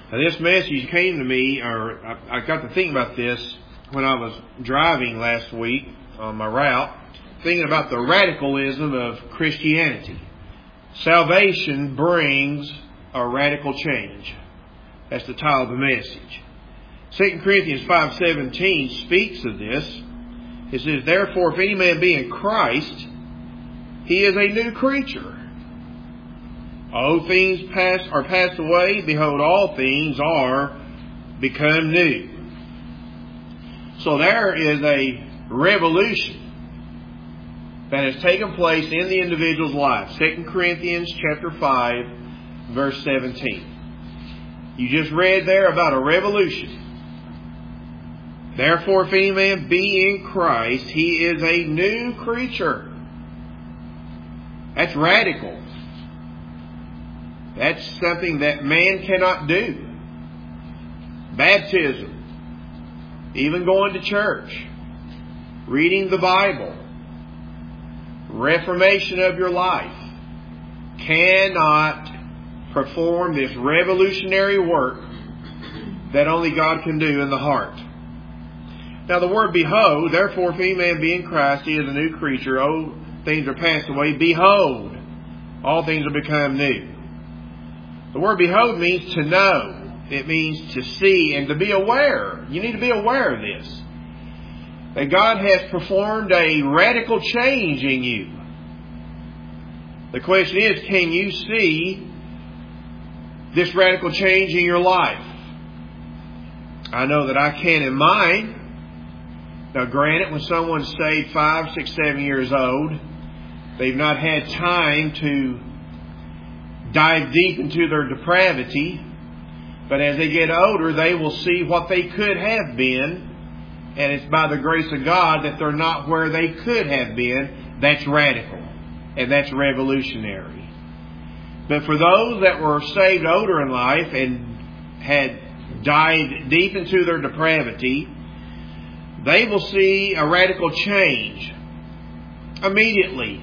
Now, this message came to me, or I got to thinking about this when I was driving last week on my route, thinking about the radicalism of Christianity. Salvation brings a radical change. That's the title of the message. 2 Corinthians 5:17 speaks of this. It says, "Therefore, if any man be in Christ, he is a new creature. Old things are passed away. Behold, all things are become new." So there is a revolution that has taken place in the individual's life. 2 Corinthians chapter 5, verse 17. You just read there about a revolution. "Therefore, if any man be in Christ, he is a new creature." That's radical. That's something that man cannot do. Baptism, even going to church, reading the Bible, reformation of your life, cannot perform this revolutionary work that only God can do in the heart. Now the word "behold," therefore if any man be in Christ, he is a new creature. Old things are passed away. Behold, all things are become new. The word "behold" means to know. It means to see and to be aware. You need to be aware of this. That God has performed a radical change in you. The question is, can you see this radical change in your life? I know that I can in mine. Now granted, when someone's saved 5, 6, 7 years old, they've not had time to dive deep into their depravity. But as they get older, they will see what they could have been. And it's by the grace of God that they're not where they could have been. That's radical. And that's revolutionary. But for those that were saved older in life and had dived deep into their depravity, they will see a radical change immediately.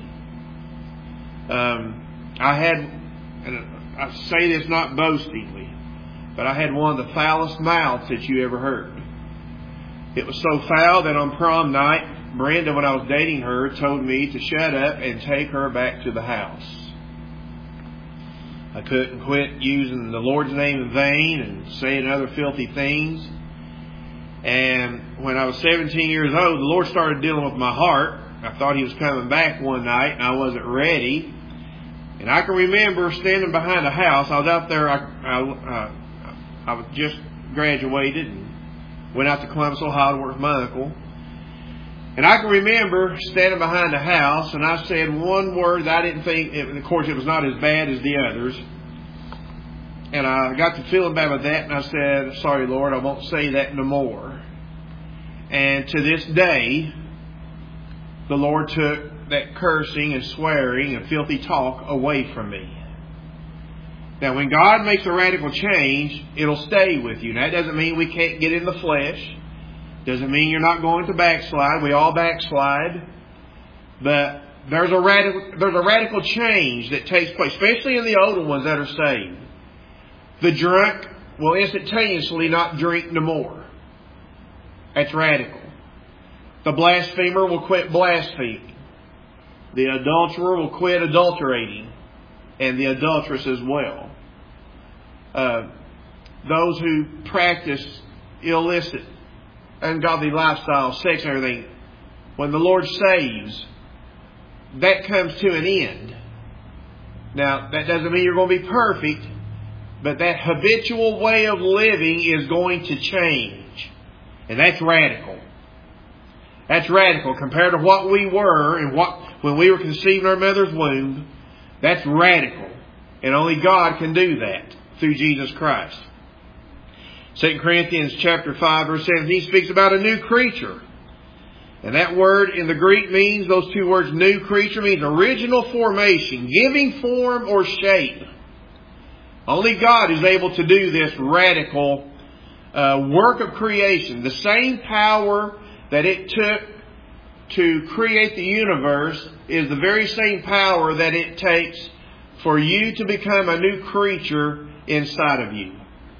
I say this not boastingly, but I had one of the foulest mouths that you ever heard. It was so foul that on prom night, Brenda, when I was dating her, told me to shut up and take her back to the house. I couldn't quit using the Lord's name in vain and saying other filthy things. And when I was 17 years old, the Lord started dealing with my heart. I thought He was coming back one night and I wasn't ready. And I can remember standing behind a house. I was out there, I was just graduated and went out to Columbus, Ohio to work with my uncle. And I can remember standing behind a house and I said one word that I didn't think, and of course it was not as bad as the others. And I got to feeling bad with that and I said, "Sorry, Lord, I won't say that no more." And to this day, the Lord took that cursing and swearing and filthy talk away from me. Now, when God makes a radical change, it'll stay with you. Now, that doesn't mean we can't get in the flesh. Doesn't mean you're not going to backslide. We all backslide. But there's a radical change that takes place, especially in the older ones that are saved. The drunk will instantaneously not drink no more. That's radical. The blasphemer will quit blaspheming. The adulterer will quit adulterating. And the adulteress as well. Those who practice illicit, ungodly lifestyle, sex and everything, when the Lord saves, that comes to an end. Now, that doesn't mean you're going to be perfect, but that habitual way of living is going to change. And that's radical. That's radical compared to what we were and when we were conceived in our mother's womb. That's radical. And only God can do that through Jesus Christ. 2 Corinthians chapter 5 verse 17 speaks about a new creature. And that word in the Greek means, those two words, new creature, means original formation, giving form or shape. Only God is able to do this radical work of creation. The same power that it took to create the universe is the very same power that it takes for you to become a new creature inside of you.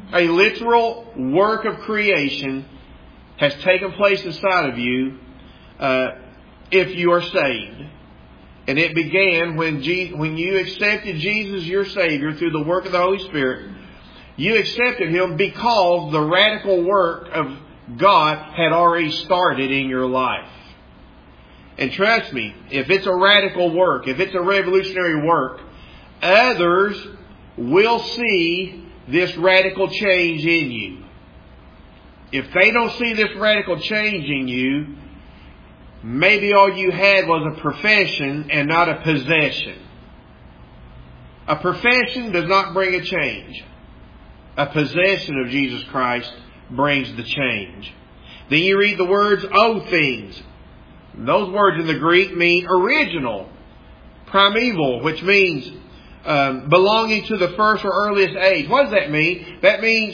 a literal work of creation has taken place inside of you if you are saved. And it began when you accepted Jesus your Savior through the work of the Holy Spirit. You accepted Him because the radical work of God had already started in your life. And trust me, if it's a radical work, if it's a revolutionary work, others will see this radical change in you. If they don't see this radical change in you, maybe all you had was a profession and not a possession. A profession does not bring a change. A possession of Jesus Christ brings the change. Then you read the words, "O things." Those words in the Greek mean original, primeval, which means belonging to the first or earliest age. What does that mean? That means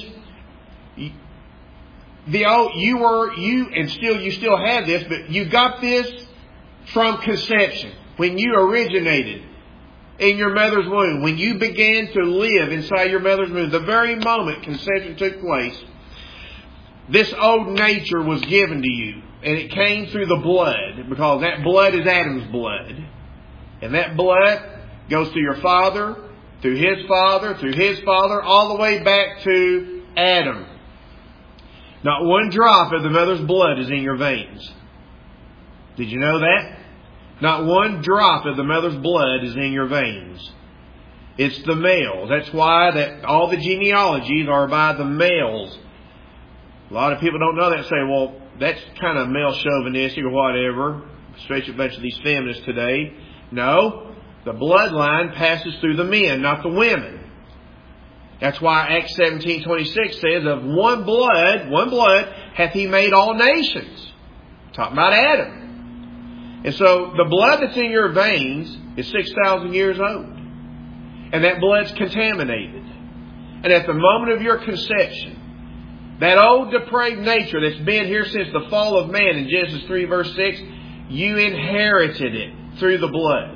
you still have this, but you got this from conception. When you originated in your mother's womb, when you began to live inside your mother's womb, the very moment conception took place, this old nature was given to you. And it came through the blood, because that blood is Adam's blood. And that blood goes to your father, through his father, all the way back to Adam. Not one drop of the mother's blood is in your veins. Did you know that? Not one drop of the mother's blood is in your veins. It's the male. That's why that all the genealogies are by the males. A lot of people don't know that and say, well, that's kind of male chauvinistic or whatever, especially a bunch of these feminists today. No, the bloodline passes through the men, not the women. That's why Acts 17:26 says, "Of one blood hath He made all nations." Talking about Adam. And so the blood that's in your veins is 6,000 years old. And that blood's contaminated. And at the moment of your conception, that old depraved nature that's been here since the fall of man in Genesis 3 verse 6, you inherited it through the blood.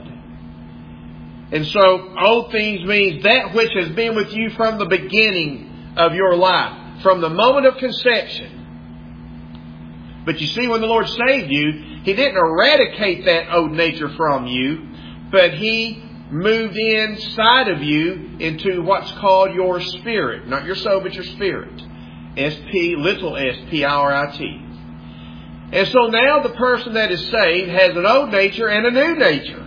And so, old things means that which has been with you from the beginning of your life, from the moment of conception. But you see, when the Lord saved you, He didn't eradicate that old nature from you, but He moved inside of you into what's called your spirit. Not your soul, but your spirit. S-P, little S-P-I-R-I-T. And so now the person that is saved has an old nature and a new nature.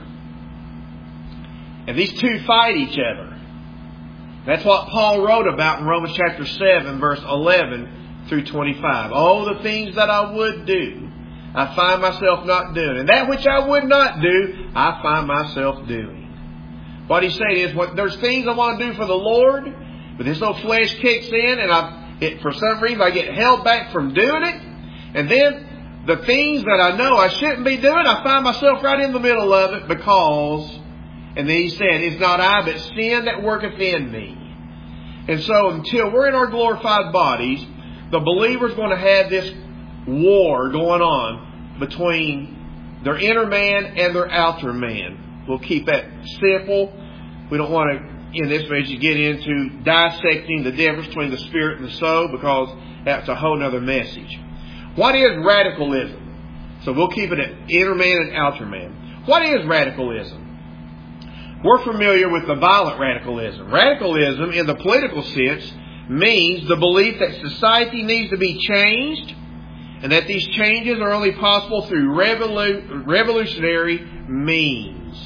And these two fight each other. That's what Paul wrote about in Romans chapter 7, verse 11 through 25. "Oh, the things that I would do, I find myself not doing. And that which I would not do, I find myself doing." What he's saying is, there's things I want to do for the Lord, but this old flesh kicks in, and for some reason I get held back from doing it. And then the things that I know I shouldn't be doing, I find myself right in the middle of it because... And then he said, "It's not I, but sin that worketh in me." And so until we're in our glorified bodies, the believer's going to have this war going on between their inner man and their outer man. We'll keep that simple. We don't want to, in this message, get into dissecting the difference between the spirit and the soul, because that's a whole other message. What is radicalism? So we'll keep it at inner man and outer man. What is radicalism? We're familiar with the violent radicalism. Radicalism, in the political sense, means the belief that society needs to be changed, and that these changes are only possible through revolutionary means.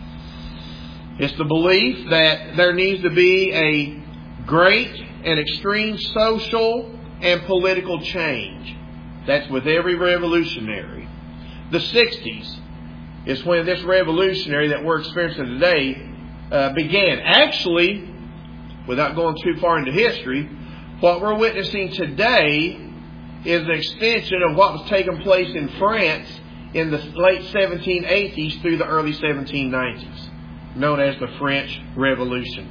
It's the belief that there needs to be a great and extreme social and political change. That's with every revolutionary. The 60s is when this revolutionary that we're experiencing today began. Actually, without going too far into history, what we're witnessing today is an extension of what was taking place in France in the late 1780s through the early 1790s, known as the French Revolution.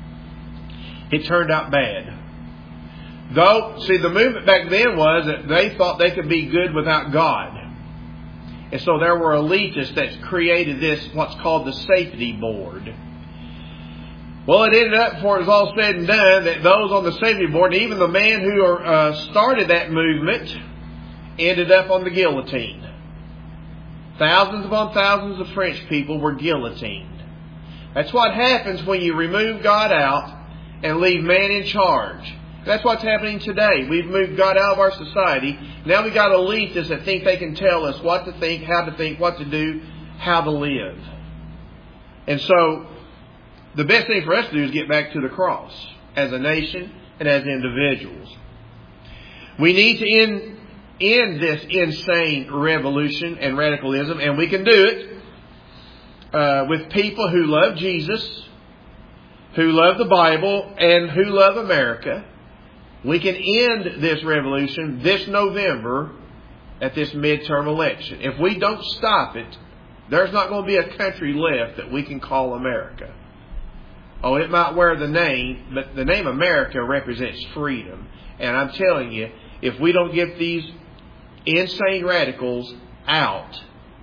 It turned out bad. Though, see, the movement back then was that they thought they could be good without God. And so there were elitists that created this, what's called the safety board. Well, it ended up, before it was all said and done, that those on the 70 board, and even the man who started that movement, ended up on the guillotine. Thousands upon thousands of French people were guillotined. That's what happens when you remove God out and leave man in charge. That's what's happening today. We've moved God out of our society. Now we've got elitists that think they can tell us what to think, what to do, how to live. And so, the best thing for us to do is get back to the cross as a nation and as individuals. We need to end this insane revolution and radicalism, and we can do it with people who love Jesus, who love the Bible, and who love America. We can end this revolution this November at this midterm election. If we don't stop it, there's not going to be a country left that we can call America. Oh, it might wear the name, but the name America represents freedom. And I'm telling you, if we don't get these insane radicals out,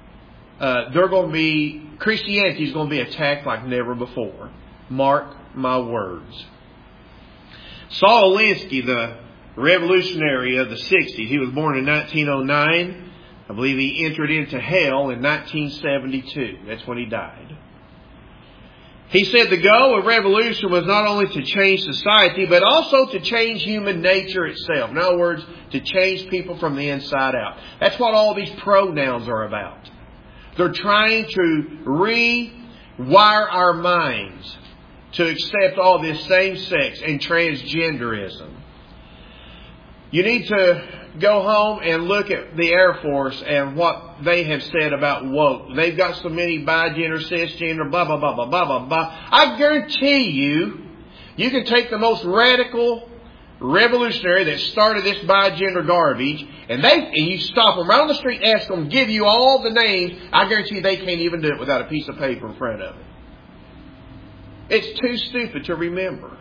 Christianity is going to be attacked like never before. Mark my words. Saul Alinsky, the revolutionary of the 60s, he was born in 1909. I believe he entered into hell in 1972. That's when he died. He said the goal of revolution was not only to change society, but also to change human nature itself. In other words, to change people from the inside out. That's what all these pronouns are about. They're trying to rewire our minds to accept all this same-sex and transgenderism. You need to go home and look at the Air Force and what they have said about woke. They've got so many bigender, cisgender, blah, blah, blah, blah, blah, blah, blah. I guarantee you can take the most radical revolutionary that started this bigender garbage, and you stop them right on the street, ask them, give you all the names. I guarantee you they can't even do it without a piece of paper in front of them. It's too stupid to remember.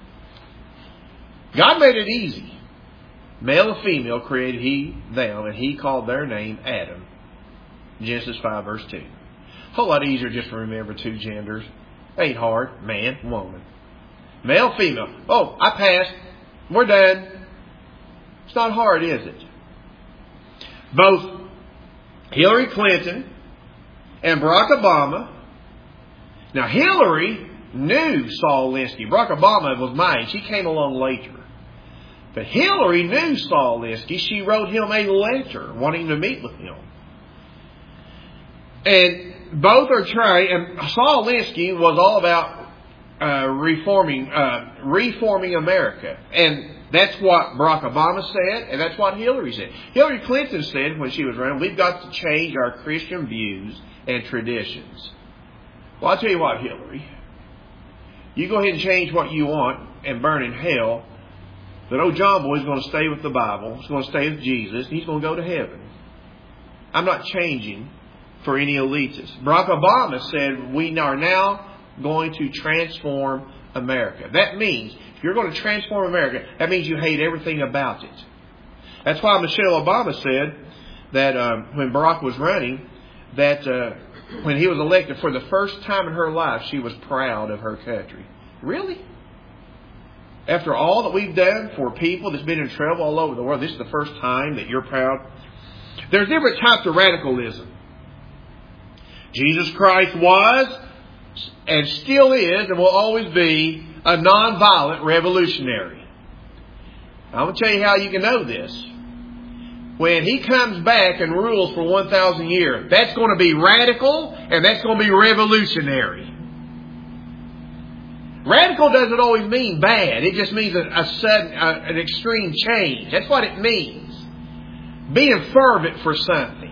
God made it easy. Male and female created He them, and He called their name Adam. Genesis 5 verse 2. A whole lot easier just to remember two genders. Ain't hard. Man, woman. Male, female. Oh, I passed. We're done. It's not hard, is it? Both Hillary Clinton and Barack Obama. Now, Hillary knew Saul Alinsky. Barack Obama was my age. He came along later. But Hillary knew Saul Alinsky. She wrote him a letter wanting to meet with him. And both are trying, and Saul Alinsky was all about reforming America. And that's what Barack Obama said, and that's what Hillary said. Hillary Clinton said when she was running, we've got to change our Christian views and traditions. Well, I'll tell you what, Hillary. You go ahead and change what you want and burn in hell. But old John Boy's going to stay with the Bible. He's going to stay with Jesus. He's going to go to heaven. I'm not changing for any elitists. Barack Obama said we are now going to transform America. That means if you're going to transform America, that means you hate everything about it. That's why Michelle Obama said that when Barack was running, that when he was elected for the first time in her life, she was proud of her country. Really? After all that we've done for people that's been in trouble all over the world, this is the first time that you're proud? There's different types of radicalism. Jesus Christ was and still is and will always be a nonviolent revolutionary. I'm going to tell you how you can know this. When He comes back and rules for 1,000 years, that's going to be radical and that's going to be revolutionary. Radical doesn't always mean bad. It just means a sudden, an extreme change. That's what it means. Being fervent for something.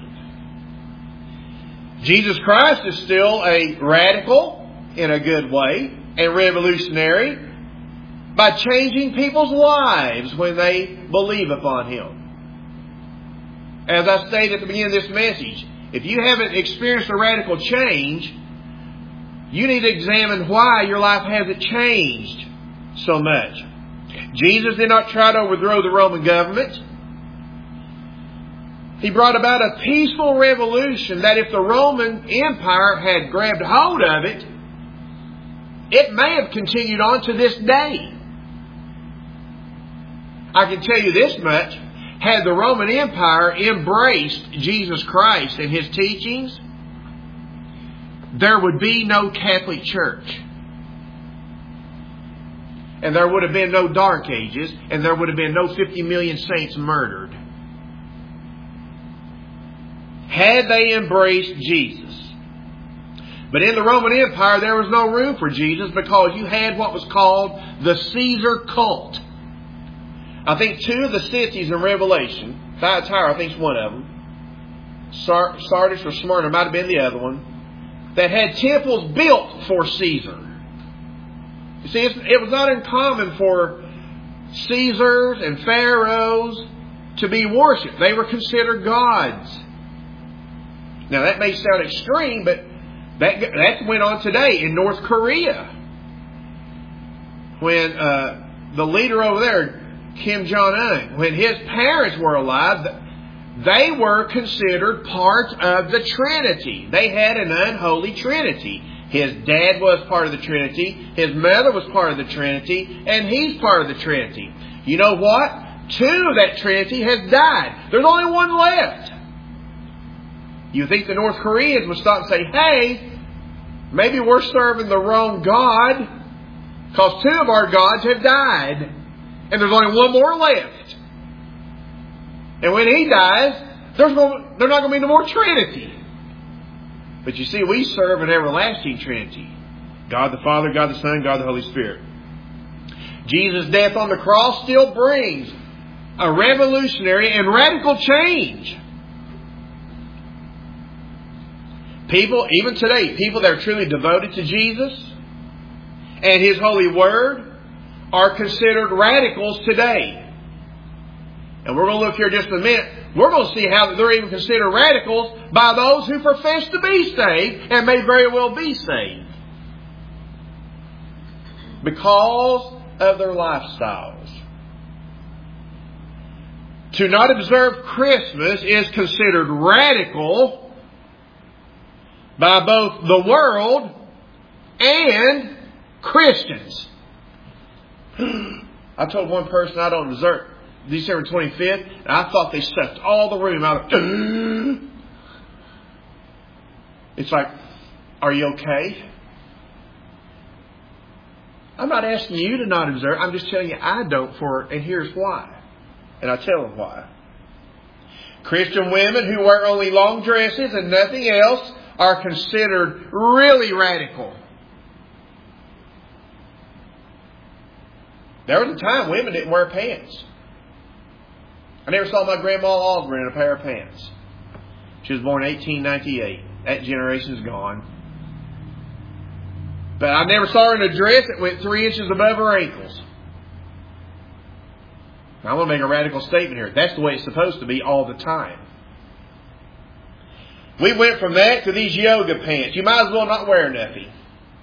Jesus Christ is still a radical in a good way and revolutionary by changing people's lives when they believe upon Him. As I stated at the beginning of this message, if you haven't experienced a radical change, you need to examine why your life hasn't changed so much. Jesus did not try to overthrow the Roman government. He brought about a peaceful revolution that if the Roman Empire had grabbed hold of it, It may have continued on to this day. I can tell you this much. Had the Roman Empire embraced Jesus Christ and His teachings, there would be no Catholic Church. And there would have been no Dark Ages. And there would have been no 50 million saints murdered. Had they embraced Jesus. But in the Roman Empire, there was no room for Jesus because you had what was called the Caesar cult. I think two of the cities in Revelation, Thyatira I think is one of them, Sardis or Smyrna might have been the other one, that had temples built for Caesar. You see, it was not uncommon for Caesars and pharaohs to be worshipped. They were considered gods. Now that may sound extreme, but that went on today in North Korea. When the leader over there, Kim Jong-un, when his parents were alive, they were considered part of the Trinity. They had an unholy Trinity. His dad was part of the Trinity, his mother was part of the Trinity, and he's part of the Trinity. You know what? Two of that Trinity has died. There's only one left. You think the North Koreans would stop and say, hey, maybe we're serving the wrong God because two of our gods have died. And there's only one more left. And when he dies, there's not going to be no more Trinity. But you see, we serve an everlasting Trinity. God the Father, God the Son, God the Holy Spirit. Jesus' death on the cross still brings a revolutionary and radical change. People, even today, people that are truly devoted to Jesus and His holy Word are considered radicals today. And we're going to look here just a minute. We're going to see how they're even considered radicals by those who profess to be saved and may very well be saved. Because of their lifestyles. To not observe Christmas is considered radical by both the world and Christians. I told one person I don't observe December 25th, and I thought they sucked all the room out of. It's like, are you okay? I'm not asking you to not observe. I'm just telling you I don't and here's why. And I tell them why. Christian women who wear only long dresses and nothing else are considered really radical. There was a time women didn't wear pants. I never saw my grandma Osborne in a pair of pants. She was born in 1898. That generation's gone. But I never saw her in a dress that went 3 inches above her ankles. Now, I want to make a radical statement here. That's the way it's supposed to be all the time. We went from that to these yoga pants. You might as well not wear nothing.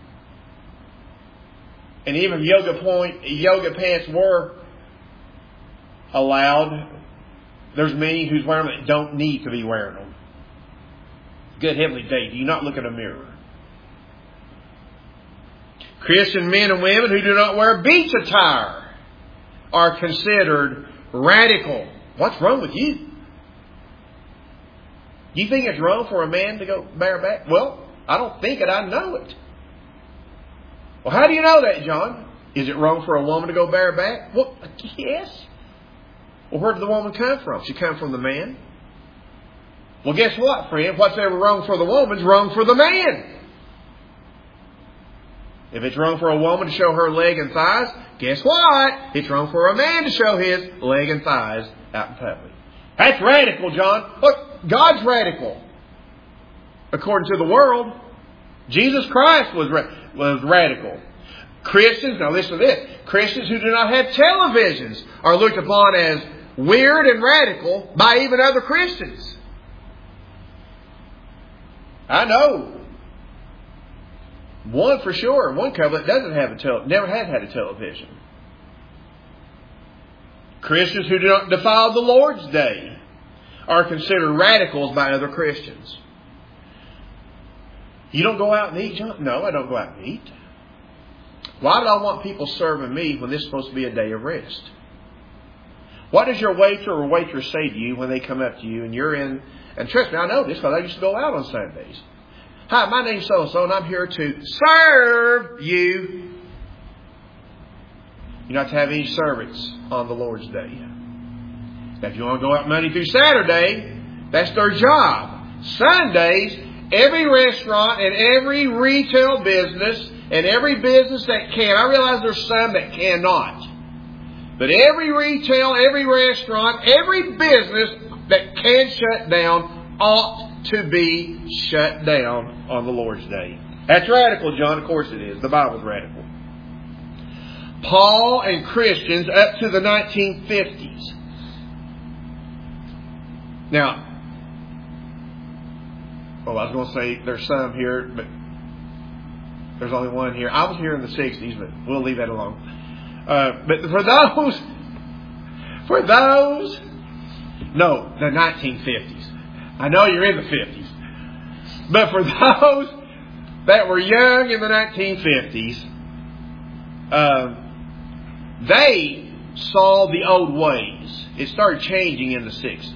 And even yoga pants were allowed. There's many who's wearing them that don't need to be wearing them. Good heavenly day, do you not look in a mirror? Christian men and women who do not wear beach attire are considered radical. What's wrong with you? Do you think it's wrong for a man to go bareback? Well, I don't think it. I know it. Well, how do you know that, John? Is it wrong for a woman to go bareback? Well, yes. Well, where did the woman come from? She come from the man. Well, guess what, friend? What's ever wrong for the woman is wrong for the man. If it's wrong for a woman to show her leg and thighs, guess what? It's wrong for a man to show his leg and thighs out in public. That's radical, John. Look, God's radical. According to the world, Jesus Christ was radical. Christians, now listen to this, Christians who do not have televisions are looked upon as weird and radical by even other Christians. I know one for sure, one couple that doesn't have never had a television. Christians who do not defile the Lord's Day are considered radicals by other Christians. You don't go out and eat, John? No, I don't go out and eat. Why do I want people serving me when this is supposed to be a day of rest? What does your waiter or waitress say to you when they come up to you and you're in, and trust me, I know this because I used to go out on Sundays. Hi, my name's so-and-so and I'm here to serve you. You're not to have any servants on the Lord's day. Now, if you want to go out Monday through Saturday, that's their job. Sundays, every restaurant and every retail business and every business that can, I realize there's some that cannot, but every retail, every restaurant, every business that can shut down ought to be shut down on the Lord's day. That's radical, John. Of course it is. The Bible's radical. Paul and Christians up to the 1950s. Now, I was going to say there's some here, but there's only one here. I was here in the 60s, but we'll leave that alone. But no, the 1950s. I know you're in the 50s. But for those that were young in the 1950s, they saw the old ways. It started changing in the 60s.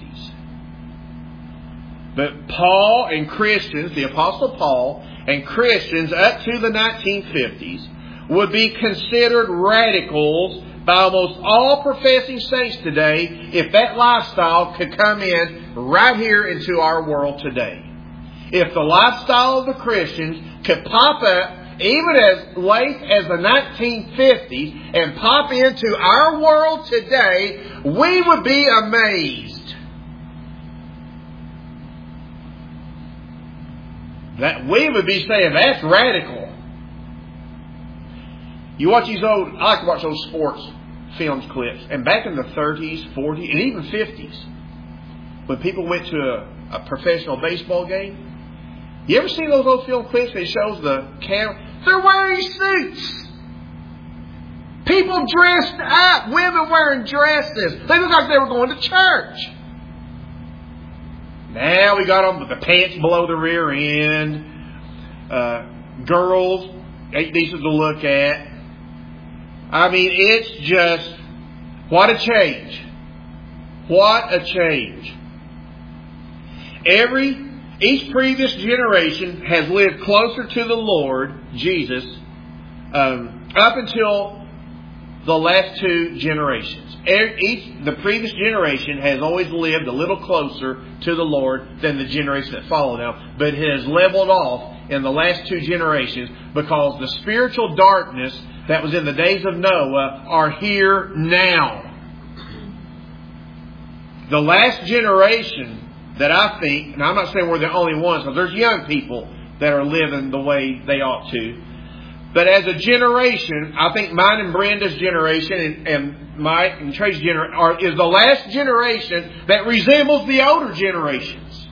But Paul and Christians, the Apostle Paul and Christians up to the 1950s would be considered radicals by almost all professing saints today if that lifestyle could come in right here into our world today. If the lifestyle of the Christians could pop up even as late as the 1950s and pop into our world today, we would be amazed. That we would be saying, that's radical. You watch these old, I like to watch those sports films clips. And back in the 30s, 40s, and even 50s, when people went to a professional baseball game, you ever seen those old film clips? It shows the camera. They're wearing suits. People dressed up. Women wearing dresses. They look like they were going to church. Now we got them with the pants below the rear end. Girls ain't decent to look at. I mean, it's just, what a change. What a change. Each previous generation has lived closer to the Lord Jesus up until the last two generations. The previous generation has always lived a little closer to the Lord than the generation that followed now, but it has leveled off in the last two generations because the spiritual darkness that was in the days of Noah are here now. The last generation that I think, and I'm not saying we're the only ones, because there's young people that are living the way they ought to. But as a generation, I think mine and Brenda's generation and Mike and Tracy's generation is the last generation that resembles the older generations.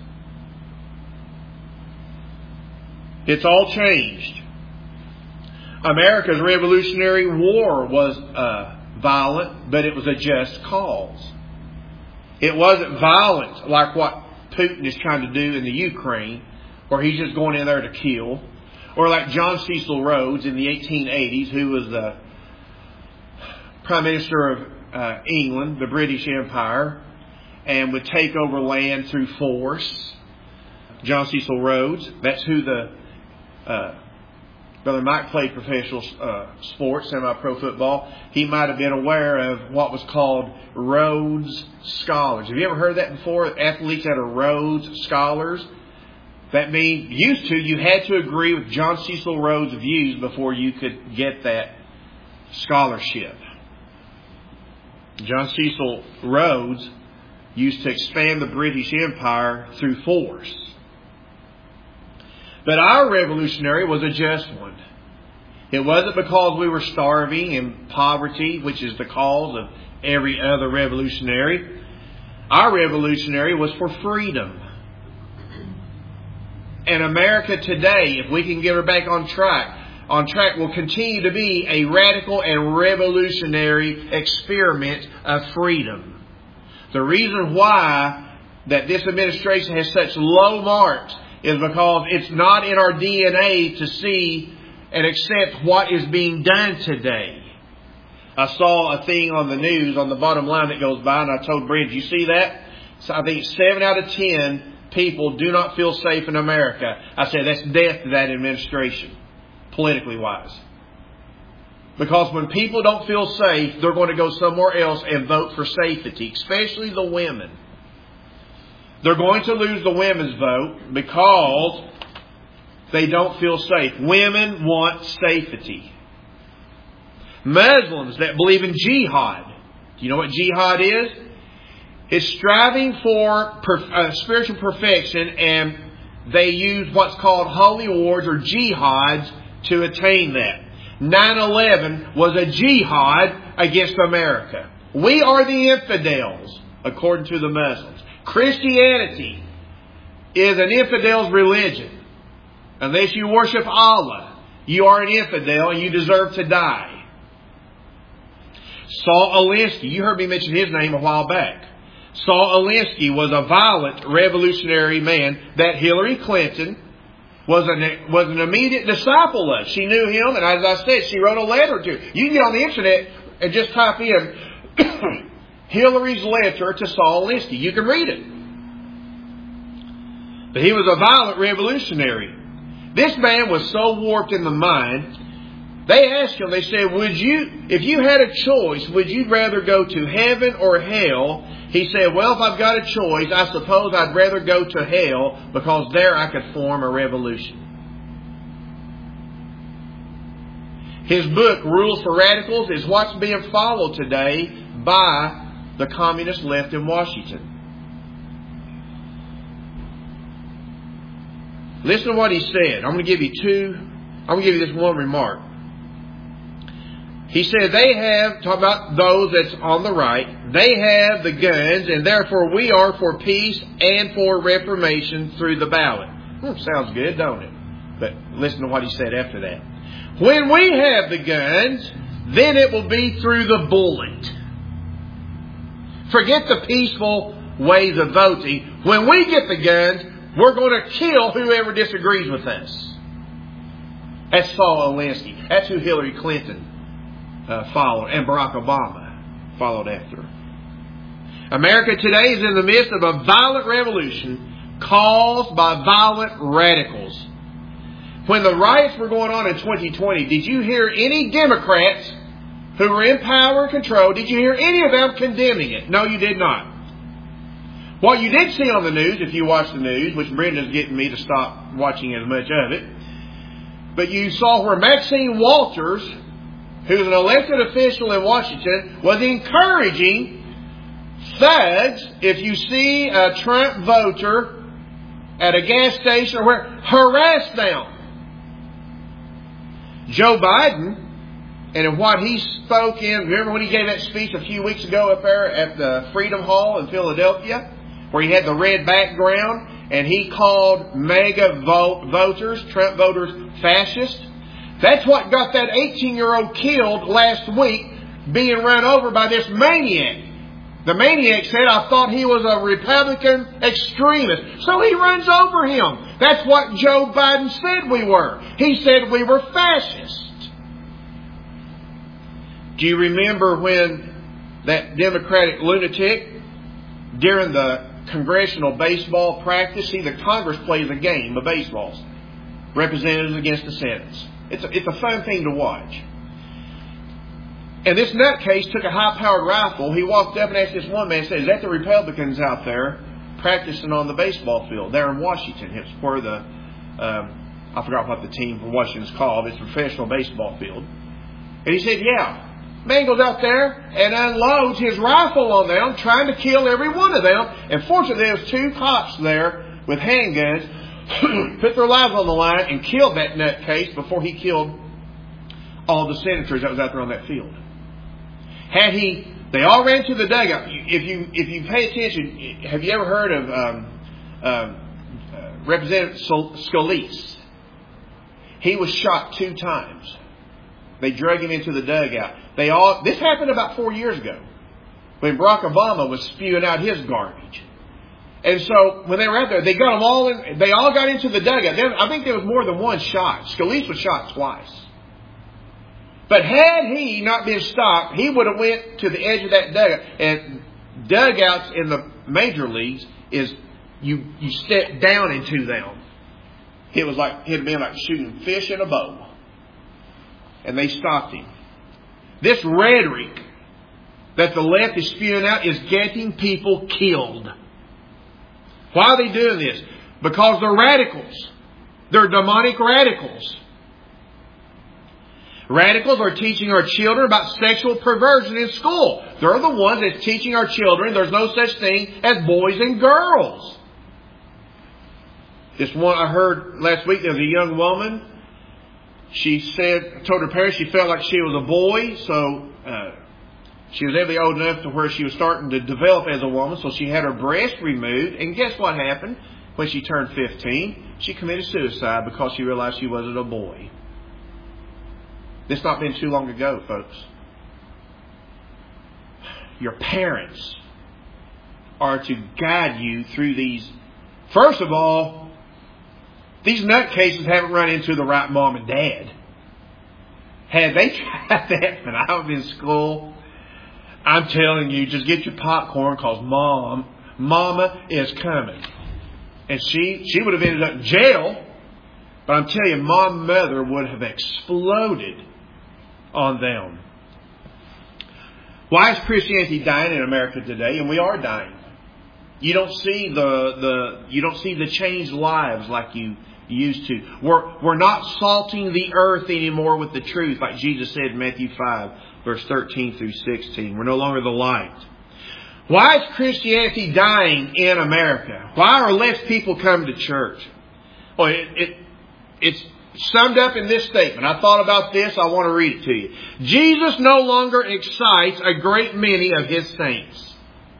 It's all changed. America's Revolutionary War was violent, but it was a just cause. It wasn't violent like what Putin is trying to do in the Ukraine, where he's just going in there to kill. Or like John Cecil Rhodes in the 1880s, who was the Prime Minister of England, the British Empire, and would take over land through force. John Cecil Rhodes, that's who Brother Mike played professional sports, semi-pro football. He might have been aware of what was called Rhodes Scholars. Have you ever heard that before? Athletes that are Rhodes Scholars. That means, you had to agree with John Cecil Rhodes' views before you could get that scholarship. John Cecil Rhodes used to expand the British Empire through force. But our revolutionary was a just one. It wasn't because we were starving and poverty, which is the cause of every other revolutionary. Our revolutionary was for freedom. And America today, if we can get her back on track will continue to be a radical and revolutionary experiment of freedom. The reason why that this administration has such low marks is because it's not in our DNA to see and accept what is being done today. I saw a thing on the news on the bottom line that goes by, and I told Brent, you see that? So I think 7 out of 10 people do not feel safe in America. I said that's death to that administration, politically wise. Because when people don't feel safe, they're going to go somewhere else and vote for safety, especially the women. They're going to lose the women's vote because they don't feel safe. Women want safety. Muslims that believe in jihad. Do you know what jihad is? It's striving for spiritual perfection, and they use what's called holy wars or jihads to attain that. 9/11 was a jihad against America. We are the infidels, according to the Muslims. Christianity is an infidel's religion. Unless you worship Allah, you are an infidel and you deserve to die. Saul Alinsky, you heard me mention his name a while back. Saul Alinsky was a violent revolutionary man that Hillary Clinton was an immediate disciple of. She knew him, and as I said, she wrote a letter to him. You can get on the internet and just type in Hillary's letter to Saul Alinsky. You can read it. But he was a violent revolutionary. This man was so warped in the mind. They asked him, they said, if you had a choice, would you rather go to heaven or hell? He said, well, if I've got a choice, I suppose I'd rather go to hell because there I could form a revolution. His book, Rules for Radicals, is what's being followed today by the communist left in Washington. Listen to what he said. I'm going to give you this one remark. He said they have, talk about those that's on the right, they have the guns, and therefore we are for peace and for reformation through the ballot. Sounds good, don't it? But listen to what he said after that. When we have the guns, then it will be through the bullet. Forget the peaceful ways of voting. When we get the guns, we're going to kill whoever disagrees with us. That's Saul Alinsky. That's who Hillary Clinton followed, and Barack Obama followed after. America today is in the midst of a violent revolution caused by violent radicals. When the riots were going on in 2020, did you hear any Democrats who were in power and control, did you hear any of them condemning it? No, you did not. What you did see on the news, if you watch the news, which Brenda's getting me to stop watching as much of it, but you saw where Maxine Walters, who's an elected official in Washington, was encouraging thugs, if you see a Trump voter at a gas station or where, harass them. Joe Biden, and in what he spoke in, remember when he gave that speech a few weeks ago up there at the Freedom Hall in Philadelphia, where he had the red background, and he called MAGA voters, Trump voters, fascist? That's what got that 18-year-old killed last week, being run over by this maniac. The maniac said, I thought he was a Republican extremist. So he runs over him. That's what Joe Biden said we were. He said we were fascist. Do you remember when that Democratic lunatic, during the congressional baseball practice, see, the Congress plays a game of baseballs. Representatives against the Senates. It's a fun thing to watch. And this nutcase took a high-powered rifle. He walked up and asked this one man, said, is that the Republicans out there practicing on the baseball field there in Washington? It's where the, I forgot what the team for Washington's called. It's a professional baseball field. And he said, yeah. Man goes out there and unloads his rifle on them, trying to kill every one of them. And fortunately, there was 2 cops there with handguns, put their lives on the line and killed that nutcase before he killed all the senators that was out there on that field. They all ran to the dugout. If you pay attention, have you ever heard of Representative Scalise? He was shot 2 times. They drug him into the dugout. This happened about 4 years ago when Barack Obama was spewing out his garbage. And so when they were out there, they got them all in. They all got into the dugout. I think there was more than one shot. Scalise was shot twice. But had he not been stopped, he would have went to the edge of that dugout. And dugouts in the major leagues is you step down into them. It'd been like shooting fish in a bowl. And they stopped him. This rhetoric that the left is spewing out is getting people killed. Why are they doing this? Because they're radicals. They're demonic radicals. Radicals are teaching our children about sexual perversion in school. They're the ones that's teaching our children there's no such thing as boys and girls. This one I heard last week, there was a young woman. She told her parents she felt like she was a boy, so she was evidently old enough to where she was starting to develop as a woman, so she had her breast removed. And guess what happened? When she turned 15, she committed suicide because she realized she wasn't a boy. It's not been too long ago, folks. Your parents are to guide you through these. First of all, these nutcases haven't run into the right mom and dad. Had they tried that when I was in school, I'm telling you, just get your popcorn because Mama is coming. And she would have ended up in jail. But I'm telling you, Mother would have exploded on them. Why is Christianity dying in America today? And we are dying. You don't see the changed lives like you used to. We're not salting the earth anymore with the truth, like Jesus said in Matthew 5, verse 13 through 16. We're no longer the light. Why is Christianity dying in America? Why are less people coming to church? Well, it's summed up in this statement. I thought about this. I want to read it to you. Jesus no longer excites a great many of His saints.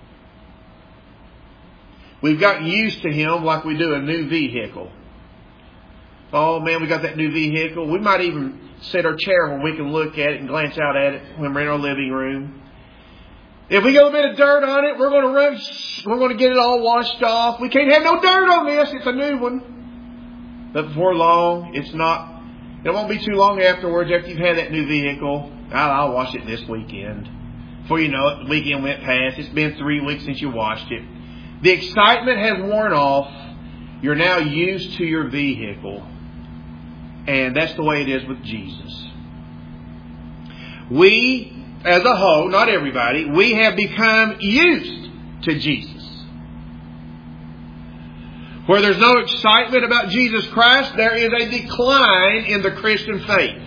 We've gotten used to Him like we do a new vehicle. Oh man, we got that new vehicle. We might even set our chair where we can look at it and glance out at it when we're in our living room. If we get a bit of dirt on it, we're going to get it all washed off. We can't have no dirt on this. It's a new one. But before long, it won't be too long afterwards after you've had that new vehicle. I'll wash it this weekend. Before you know it, the weekend went past. It's been 3 weeks since you washed it. The excitement has worn off. You're now used to your vehicle. And that's the way it is with Jesus. We, as a whole, not everybody, we have become used to Jesus. Where there's no excitement about Jesus Christ, there is a decline in the Christian faith.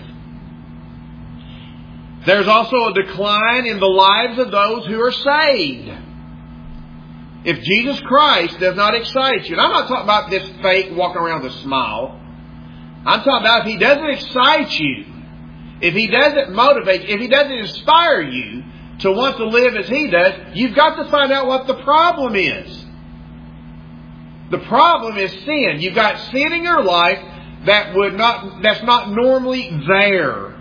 There's also a decline in the lives of those who are saved. If Jesus Christ does not excite you, and I'm not talking about this fake walking around with a smile. I'm talking about if He doesn't excite you, if He doesn't motivate you, if He doesn't inspire you to want to live as He does, you've got to find out what the problem is. The problem is sin. You've got sin in your life that's not normally there.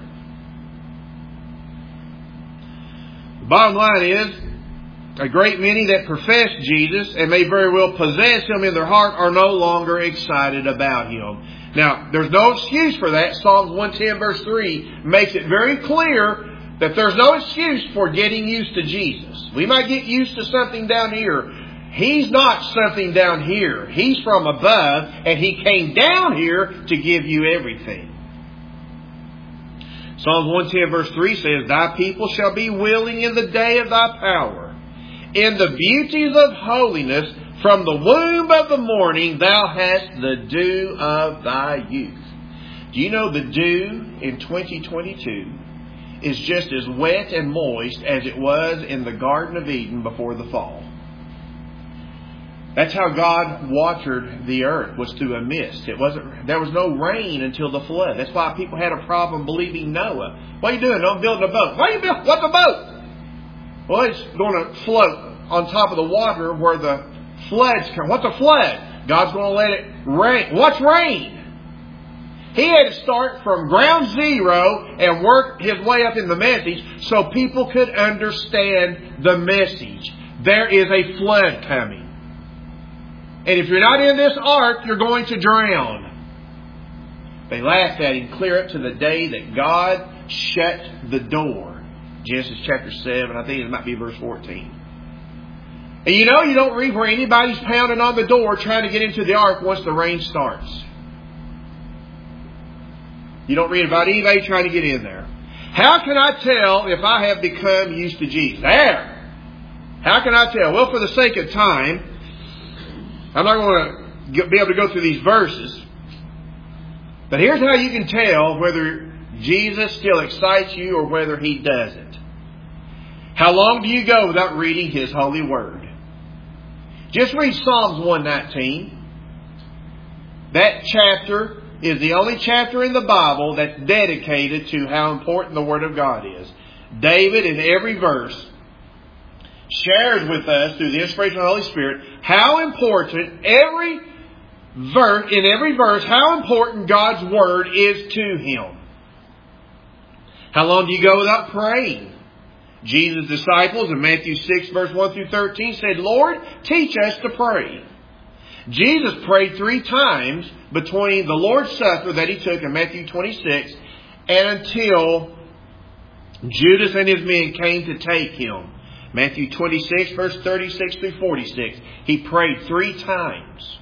The bottom line is, a great many that profess Jesus and may very well possess Him in their heart are no longer excited about Him. Now, there's no excuse for that. Psalms 110 verse 3 makes it very clear that there's no excuse for getting used to Jesus. We might get used to something down here. He's not something down here. He's from above, and He came down here to give you everything. Psalms 110 verse 3 says, Thy people shall be willing in the day of Thy power. In the beauties of holiness, from the womb of the morning, Thou hast the dew of Thy youth. Do you know the dew in 2022 is just as wet and moist as it was in the Garden of Eden before the fall? That's how God watered the earth, was through a mist. There was no rain until the flood. That's why people had a problem believing Noah. What are you doing? I'm building a boat. Why are you building? What's a boat? Well, it's going to float on top of the water where the floods come. What's a flood? God's going to let it rain. What's rain? He had to start from ground zero and work His way up in the message so people could understand the message. There is a flood coming. And if you're not in this ark, you're going to drown. They laughed at him clear up to the day that God shut the door. Genesis chapter 7, I think it might be verse 14. And you know, you don't read where anybody's pounding on the door trying to get into the ark once the rain starts. You don't read about anybody trying to get in there. How can I tell if I have become used to Jesus? There! How can I tell? Well, for the sake of time, I'm not going to be able to go through these verses. But here's how you can tell whether Jesus still excites you or whether He doesn't. How long do you go without reading His holy word? Just read Psalms 119. That chapter is the only chapter in the Bible that's dedicated to how important the Word of God is. David, in every verse, shares with us through the inspiration of the Holy Spirit how important in every verse, how important God's Word is to him. How long do you go without praying? Jesus' disciples in Matthew 6, verse 1 through 13 said, Lord, teach us to pray. Jesus prayed 3 times between the Lord's Supper that He took in Matthew 26 and until Judas and his men came to take Him. Matthew 26, verse 36 through 46. He prayed 3 times.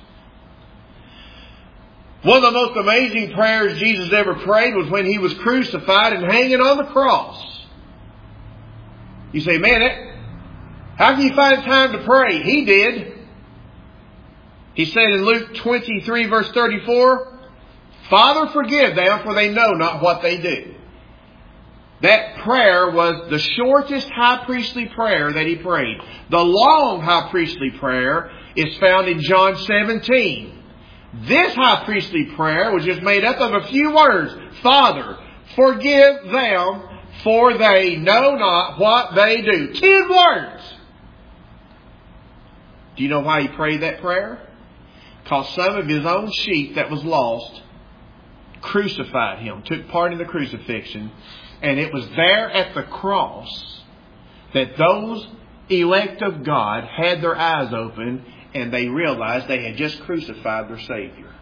One of the most amazing prayers Jesus ever prayed was when He was crucified and hanging on the cross. You say, man, how can you find time to pray? He did. He said in Luke 23, verse 34, Father, forgive them, for they know not what they do. That prayer was the shortest high priestly prayer that He prayed. The long high priestly prayer is found in John 17. This high priestly prayer was just made up of a few words. Father, forgive them, for they know not what they do. 10 words. Do you know why He prayed that prayer? Because some of His own sheep that was lost crucified Him, took part in the crucifixion. And it was there at the cross that those elect of God had their eyes open and they realized they had just crucified their Savior.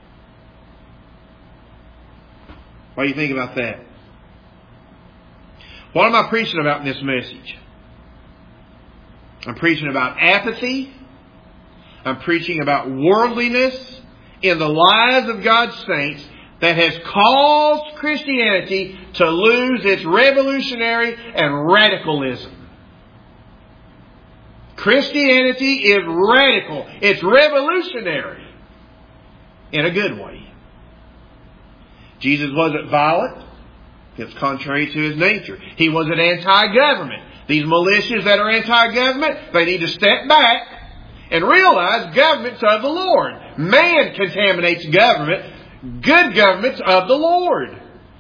What do you think about that? What am I preaching about in this message? I'm preaching about apathy. I'm preaching about worldliness in the lives of God's saints that has caused Christianity to lose its revolutionary and radicalism. Christianity is radical. It's revolutionary in a good way. Jesus wasn't violent. It's contrary to His nature. He wasn't anti-government. These militias that are anti-government, they need to step back and realize government's of the Lord. Man contaminates government. Good government's of the Lord.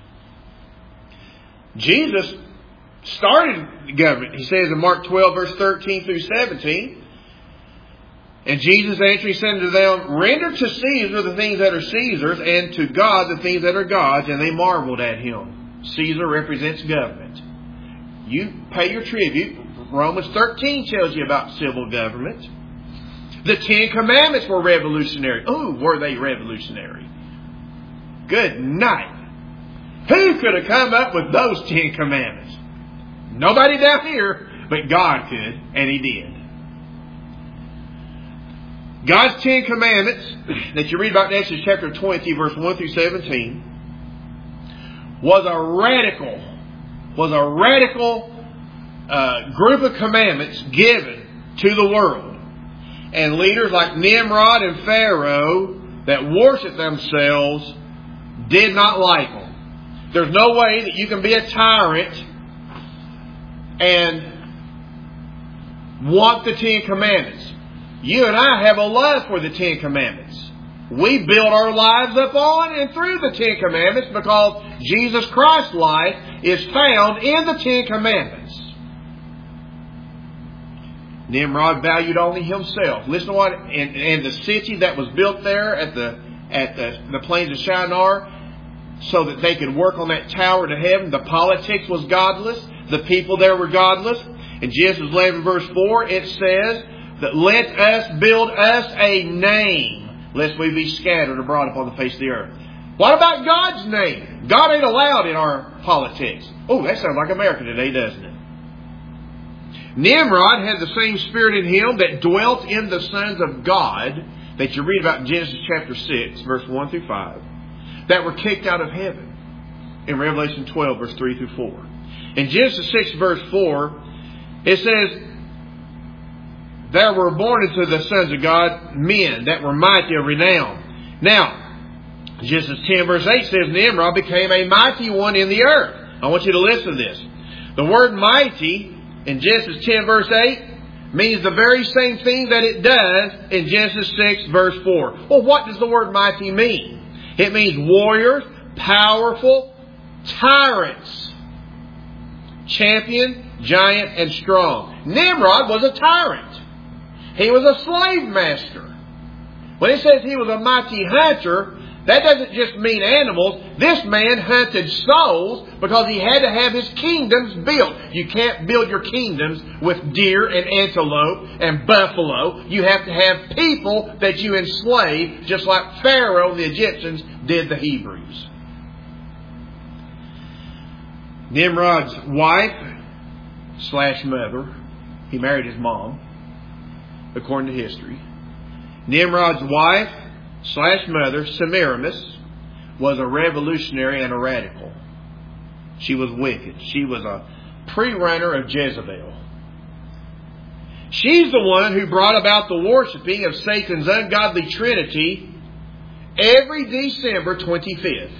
Jesus started government. He says in Mark 12, verse 13 through 17, and Jesus answering said to them, render to Caesar the things that are Caesar's, and to God the things that are God's. And they marveled at Him. Caesar represents government. You pay your tribute. Romans 13 tells you about civil government. The 10 Commandments were revolutionary. Oh, were they revolutionary? Good night. Who could have come up with those 10 Commandments? Nobody down here, but God could, and He did. God's 10 Commandments that you read about in Exodus chapter 20, verse 1 through 17, was a radical group of commandments given to the world. And leaders like Nimrod and Pharaoh that worship themselves did not like them. There's no way that you can be a tyrant and want the 10 Commandments. You and I have a love for the 10 Commandments. We build our lives up on and through the 10 Commandments because Jesus Christ's life is found in the 10 Commandments. Nimrod valued only himself. Listen to what, and the city that was built there at the plains of Shinar, so that they could work on that tower to heaven. The politics was godless. The people there were godless. In Genesis 11 verse 4, it says that let us build us a name, lest we be scattered abroad upon the face of the earth. What about God's name? God ain't allowed in our politics. Oh, that sounds like America today, doesn't it? Nimrod had the same spirit in him that dwelt in the sons of God that you read about in Genesis chapter 6, verse 1 through 5, that were kicked out of heaven in Revelation 12, verse 3 through 4. In Genesis 6, verse 4, it says, there were born into the sons of God men that were mighty of renown. Now, Genesis 10 verse 8 says, Nimrod became a mighty one in the earth. I want you to listen to this. The word mighty in Genesis 10 verse 8 means the very same thing that it does in Genesis 6 verse 4. Well, what does the word mighty mean? It means warriors, powerful, tyrants, champion, giant, and strong. Nimrod was a tyrant. He was a slave master. When it says he was a mighty hunter, that doesn't just mean animals. This man hunted souls because he had to have his kingdoms built. You can't build your kingdoms with deer and antelope and buffalo. You have to have people that you enslave, just like Pharaoh and the Egyptians did the Hebrews. Nimrod's wife / mother, he married his mom, according to history. Nimrod's wife / mother, Semiramis, was a revolutionary and a radical. She was wicked. She was a pre-runner of Jezebel. She's the one who brought about the worshiping of Satan's ungodly trinity every December 25th.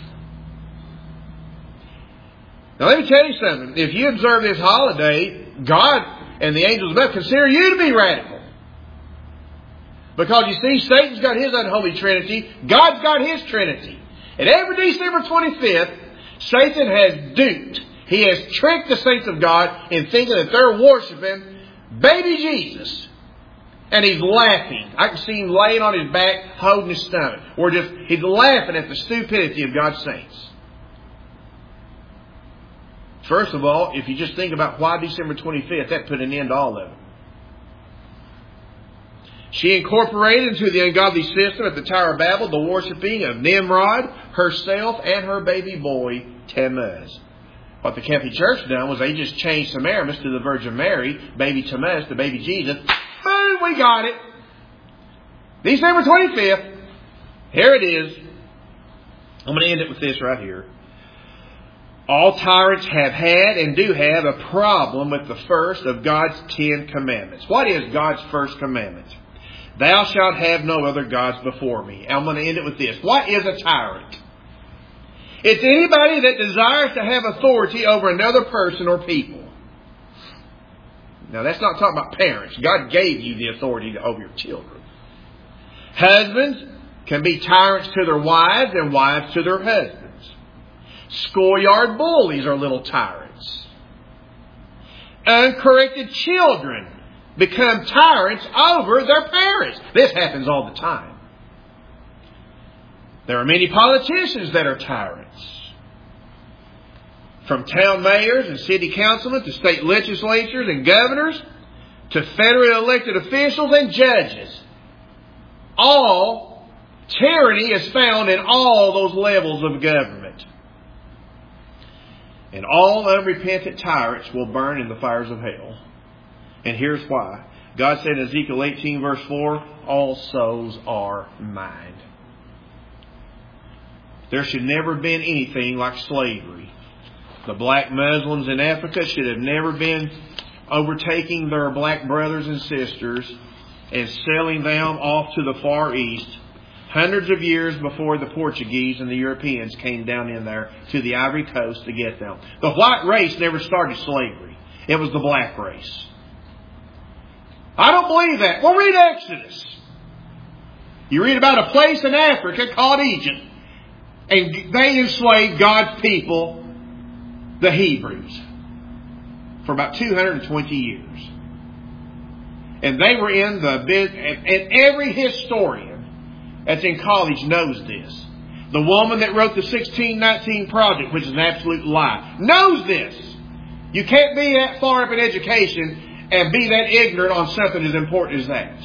Now let me tell you something. If you observe this holiday, God and the angels above consider you to be radical. Because you see, Satan's got his unholy trinity. God's got his trinity. And every December 25th, Satan has duped. He has tricked the saints of God in thinking that they're worshiping baby Jesus. And he's laughing. I can see him laying on his back, holding his stomach. He's laughing at the stupidity of God's saints. First of all, if you just think about why December 25th, that put an end to all of it. She incorporated into the ungodly system at the Tower of Babel the worshiping of Nimrod, herself, and her baby boy, Tammuz. What the Catholic Church done was they just changed Semiramis to the Virgin Mary, baby Tammuz to baby Jesus. Boom, we got it. December 25th. Here it is. I'm going to end it with this right here. All tyrants have had and do have a problem with the first of God's 10 commandments. What is God's first commandment? Thou shalt have no other gods before me. I'm going to end it with this. What is a tyrant? It's anybody that desires to have authority over another person or people. Now that's not talking about parents. God gave you the authority over your children. Husbands can be tyrants to their wives and wives to their husbands. Schoolyard bullies are little tyrants. Uncorrected children become tyrants over their parents. This happens all the time. There are many politicians that are tyrants. From town mayors and city councilmen to state legislatures and governors to federally elected officials and judges. All tyranny is found in all those levels of government. And all unrepentant tyrants will burn in the fires of hell. And here's why. God said in Ezekiel 18 verse 4, all souls are mine. There should never have been anything like slavery. The black Muslims in Africa should have never been overtaking their black brothers and sisters and selling them off to the Far East hundreds of years before the Portuguese and the Europeans came down in there to the Ivory Coast to get them. The white race never started slavery. It was the black race. I don't believe that. Well, read Exodus. You read about a place in Africa called Egypt. And they enslaved God's people, the Hebrews, for about 220 years. And they were in the business, and every historian that's in college knows this. The woman that wrote the 1619 Project, which is an absolute lie, knows this. You can't be that far up in education and be that ignorant on something as important as that.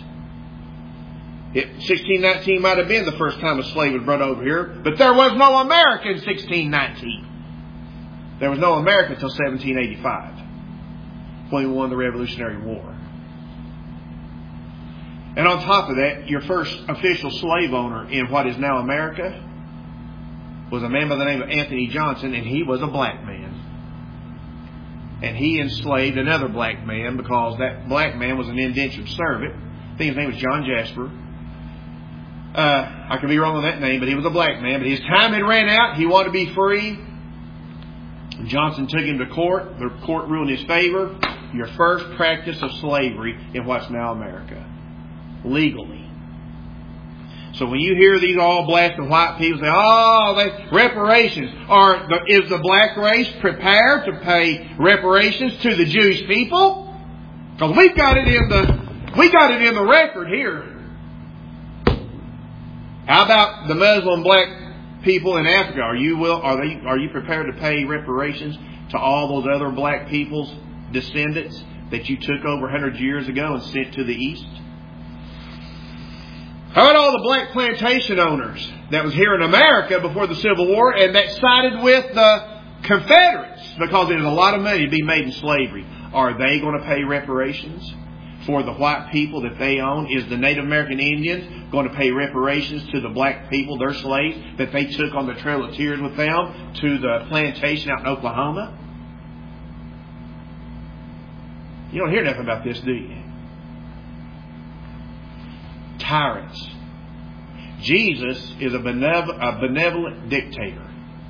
1619 might have been the first time a slave was brought over here, but there was no America in 1619. There was no America until 1785, when we won the Revolutionary War. And on top of that, your first official slave owner in what is now America was a man by the name of Anthony Johnson, and he was a black man. And he enslaved another black man because that black man was an indentured servant. I think his name was John Jasper. I could be wrong on that name, but he was a black man. But his time had ran out. He wanted to be free. Johnson took him to court. The court ruled in his favor. Your first practice of slavery in what's now America. Legally. So when you hear these all blasting white people say, reparations. Is the black race prepared to pay reparations to the Jewish people? Because we got it in the record here. How about the Muslim black people in Africa? Are you prepared to pay reparations to all those other black people's descendants that you took over 100 years ago and sent to the east? How about all the black plantation owners that was here in America before the Civil War and that sided with the Confederates because there's a lot of money to be made in slavery? Are they going to pay reparations for the white people that they own? Is the Native American Indians going to pay reparations to the black people, their slaves, that they took on the Trail of Tears with them to the plantation out in Oklahoma? You don't hear nothing about this, do you? Tyrants. Jesus is a benevolent dictator.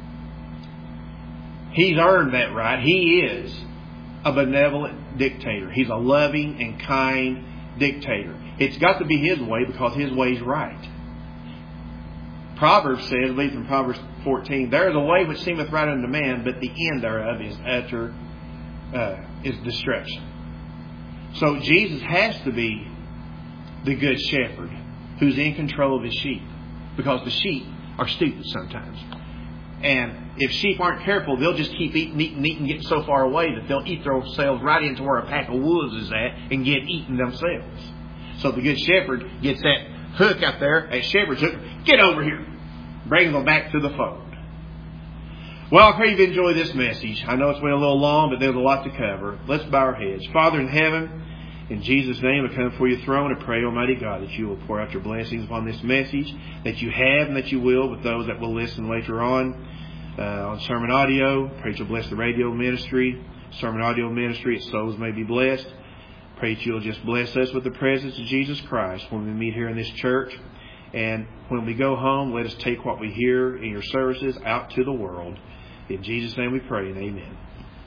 He's earned that right. He is a benevolent dictator. He's a loving and kind dictator. It's got to be His way because His way is right. Proverbs says, I believe from Proverbs 14, there is a way which seemeth right unto man, but the end thereof is is destruction. So Jesus has to be the good shepherd who's in control of his sheep, because the sheep are stupid sometimes. And if sheep aren't careful, they'll just keep eating, getting so far away that they'll eat themselves right into where a pack of wolves is at and get eaten themselves. So the good shepherd gets that hook out there, that shepherd's hook, get over here, brings them back to the fold. Well, I pray you've enjoyed this message. I know it's been a little long, but there's a lot to cover. Let's bow our heads. Father in heaven, in Jesus' name, I come before your throne and pray, Almighty God, that you will pour out your blessings upon this message, that you have and that you will with those that will listen later on sermon audio. Pray that you'll bless the radio ministry, sermon audio ministry, its souls may be blessed. Pray that you'll just bless us with the presence of Jesus Christ when we meet here in this church. And when we go home, let us take what we hear in your services out to the world. In Jesus' name we pray, and amen.